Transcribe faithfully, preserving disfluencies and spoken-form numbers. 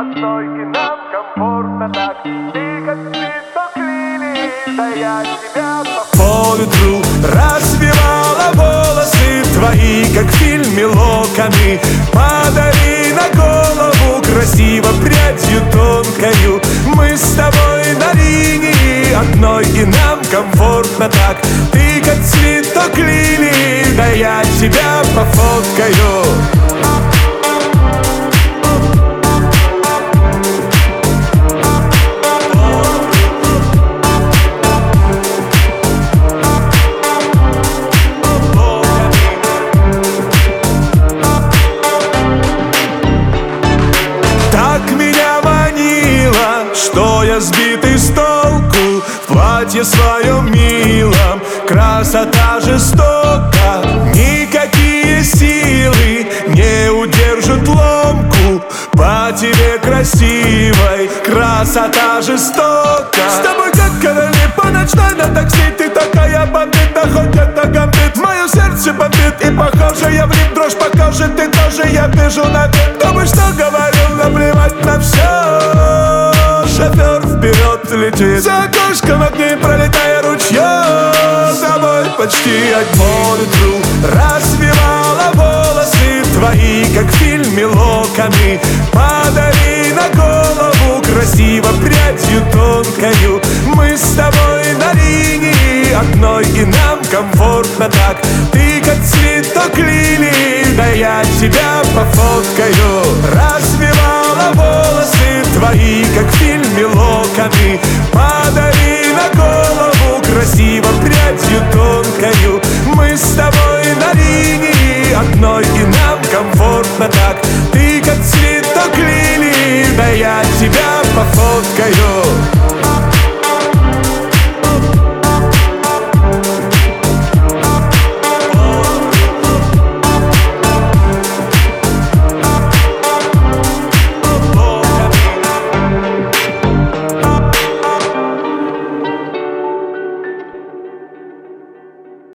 одной, и нам комфортно так. Ты как цветок лилии, да я тебя по По ветру развивала волосы твои, как в фильме локоны. Подари на голову красиво прядью тонкою. Мы с тобой на линии одной, и нам комфортно так. Ты как цветок лилии, да я тебя пофоткаю. Что я сбитый с толку в платье своем милом. Красота жестока, никакие силы не удержат ломку. По тебе красивой, красота жестока. С тобой как короли по ночной на такси. Ты такая бомбит, да хоть это гамбит. Мое сердце бомбит и похоже я в ритм. Дрожь покажет, ты тоже, я вижу на вид. Кто бы что говорил, наплевать на все. Шофер вперед летит, за окошком огней пролетая ручьем. С тобой почти одно ветру развивала волосы твои, как в фильме локоны. Подари на голову красиво прядью тонкою. Мы с тобой на линии одной, и нам комфортно так. Ты как цветок лилии, да я тебя пофоткаю. Развивала волосы твои, как в фильме локоны. Подари на голову красиво прядью тонкою. Мы с тобой на линии одной, и нам комфортно так. Ты как цветок лилии, да я тебя пофоткаю.